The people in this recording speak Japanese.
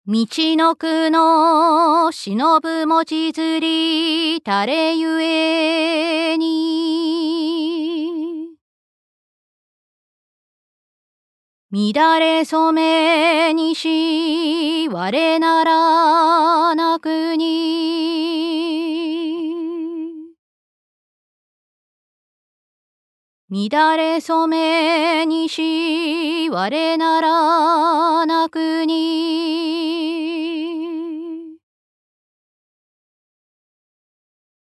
道のくの忍ぶ文字釣りたれゆえに乱れ染めにし我ならなくに乱れ染めにし我ならなくに